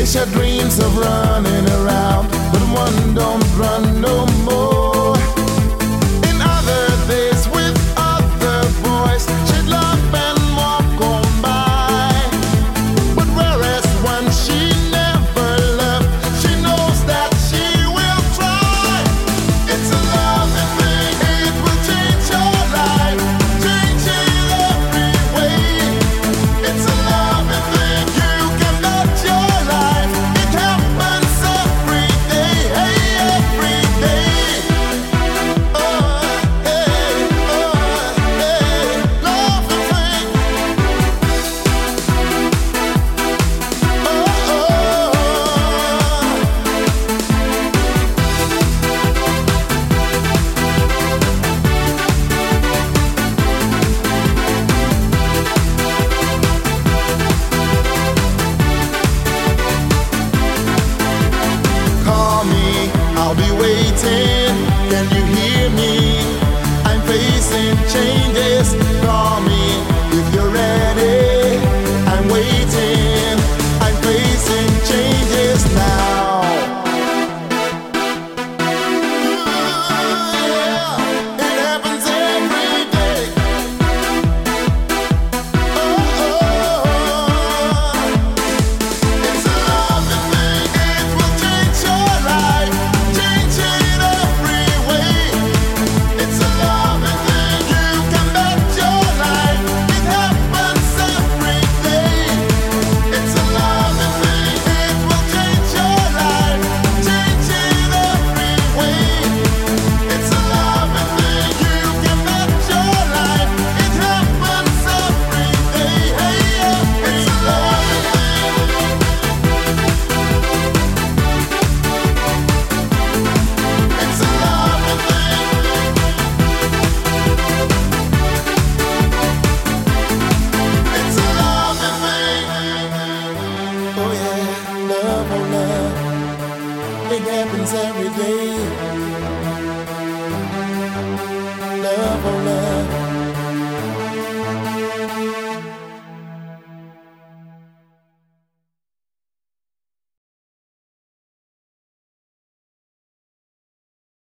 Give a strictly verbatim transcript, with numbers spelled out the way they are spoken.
Your dreams of running around, but one don't run no more. In other days with other boys, she'd laugh and walk on by. But whereas when she never left, she knows that she will try. It's a loving thing, it will change your life, change it every way. It's a loving thing, you can bet your life. It happens every day, hey, every day. Oh, hey, oh, hey, loving thing. Oh, oh. Call me, I'll be waiting. Can you hear me? I'm facing changes. Call me if you're ready. I'm waiting. I'm facing changes now. Ooh, yeah, it happens every day. Oh, oh. It's a loving thing, it will change your life, change it every way. It's a loving thing, you can bet your life. It happens every day. It's a loving thing, it will change your life, change it every way. It's a loving thing, you can bet your life. It happens every day. Hey, yeah, it's a loving thing. It's a loving thing. It's a loving thing. Oh yeah, love, oh love. It happens every day.